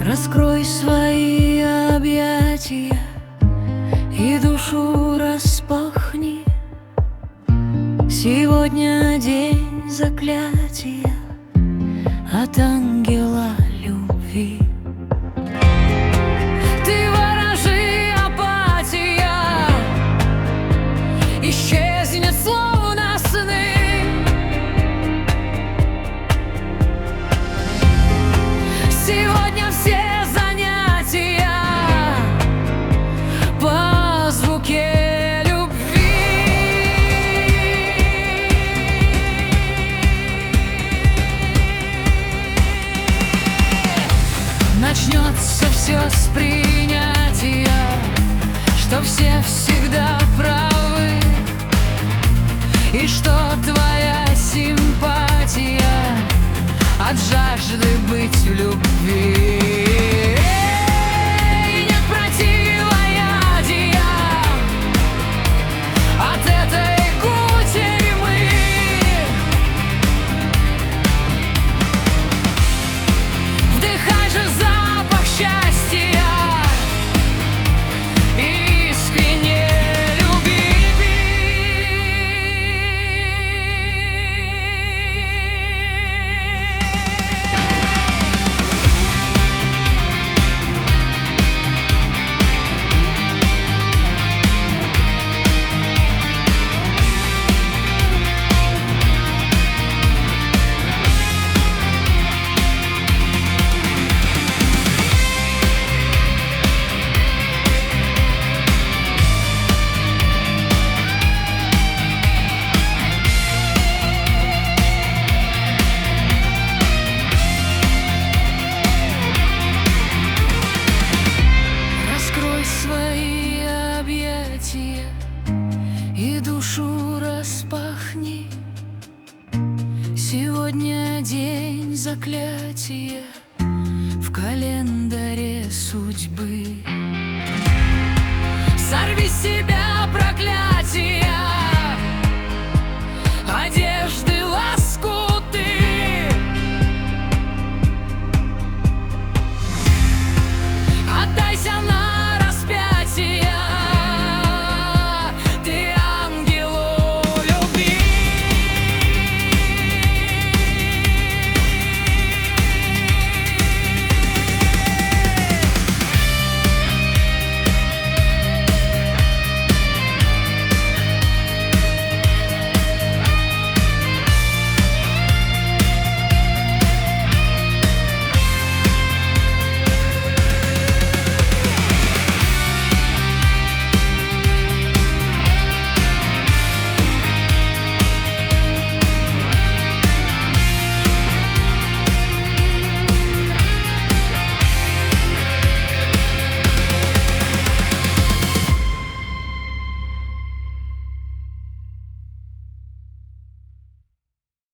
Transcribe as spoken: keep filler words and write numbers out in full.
Раскрой свои объятия и душу распахни. Сегодня день заклятия от ангела любви. Ты ворожи, апатия исчезнет словно сны. Сегодня все занятия по звуке любви. Начнется все с принятия, что все всегда правы, и что твоя симпатия от жажды быть в любви. И нет противоядия от этой кутерьмы. Вдыхай же запах счастья и искренне люби. Свои объятия и душу распахни. Сегодня день заклятия в календаре судьбы. Сорви с себя